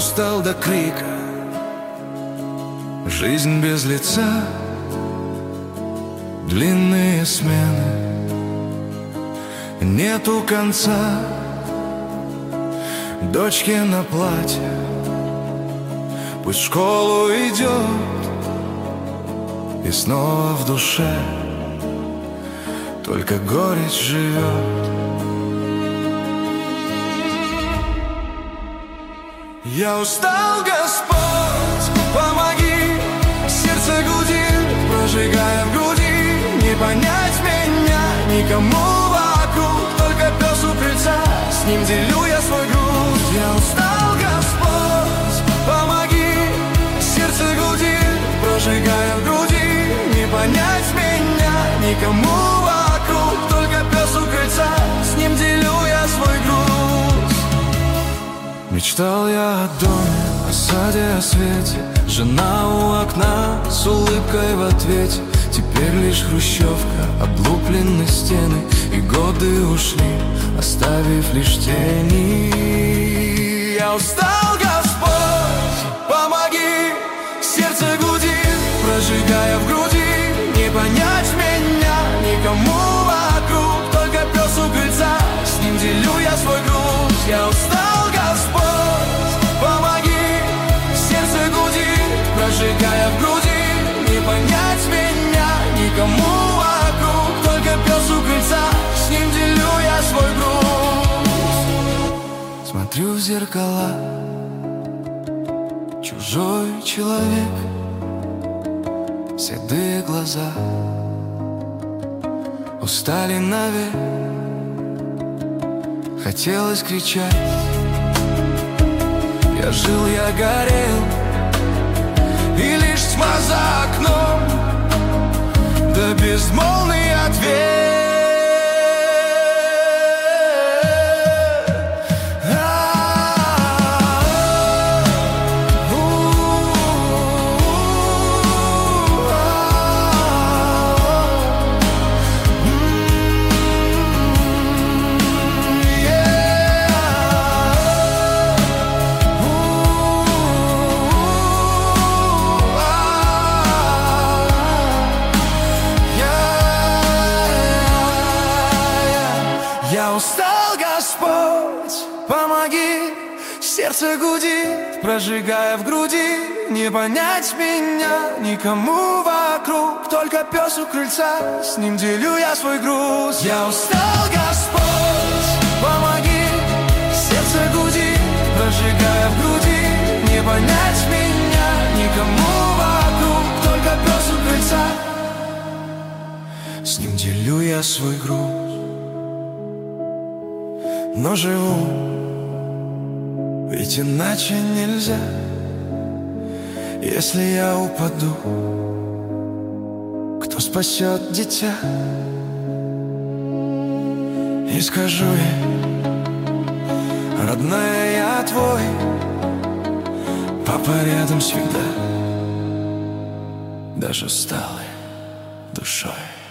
устал до крика. Жизнь без лица, длинные смены, нету конца. Дочке на платье, пусть в школу идет, и снова в душе только горечь живет. Я устал, Господь, помоги, сердце гудит, прожигая в груди. Не понять меня никому вокруг, только пес у крыльца, с ним делю я свой груз. Я устал, Господь, помоги, сердце гудит, прожигая в груди. Не понять меня никому вокруг, только пес у крыльца, с ним делю я свой груз. Мечтал я о доме, о саде, о свете, жена у окна с улыбкой в ответе. Теперь лишь хрущевка, облуплены стены, и годы ушли, оставив лишь тени. Я устал, Господь, помоги, сердце гудит, прожигая в груди. Не понять меня никому вокруг, только пес у крыльца, с ним делю я свой груз. Я устал, Господь, помоги, сердце гудит, прожигая в груди. Не понять меня никому вокруг, только пес у крыльца, с ним делю я свой груз. Смотрю в зеркала, чужой человек, седые глаза устали навек. Хотелось кричать, я жил, я горел, и лишь тьма за окном, да безмолвный ответ. Я устал, Господь, помоги, сердце гудит, прожигая в груди. Не понять меня никому вокруг, только пес у крыльца, с ним делю я свой груз. Я устал, Господь, помоги, сердце гудит, прожигая в груди. Не понять меня никому вокруг, только пес у крыльца, с ним делю я свой груз. Но живу, ведь иначе нельзя. Если я упаду, кто спасет дитя? И скажу ей: родная, я твой, папа рядом всегда, даже усталый душой.